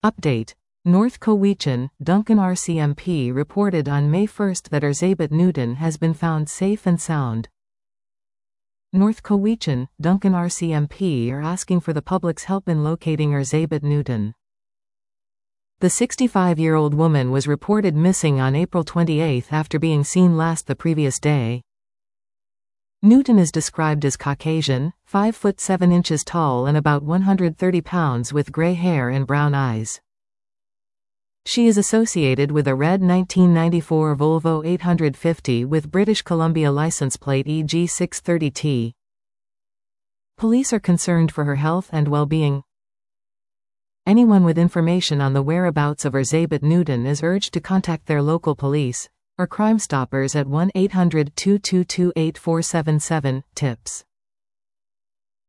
Update. North Cowichan, Duncan RCMP reported on May 1 that Erzsébet Newton has been found safe and sound. North Cowichan, Duncan RCMP are asking for the public's help in locating Erzsébet Newton. The 65-year-old woman was reported missing on April 28 after being seen last the previous day. Newton is described as Caucasian, 5 foot 7 inches tall and about 130 pounds with gray hair and brown eyes. She is associated with a red 1994 Volvo 850 with British Columbia license plate EG630T. Police are concerned for her health and well-being. Anyone with information on the whereabouts of Erzsébet Newton is urged to contact their local police or Crime Stoppers at 1-800-222-8477. Tips.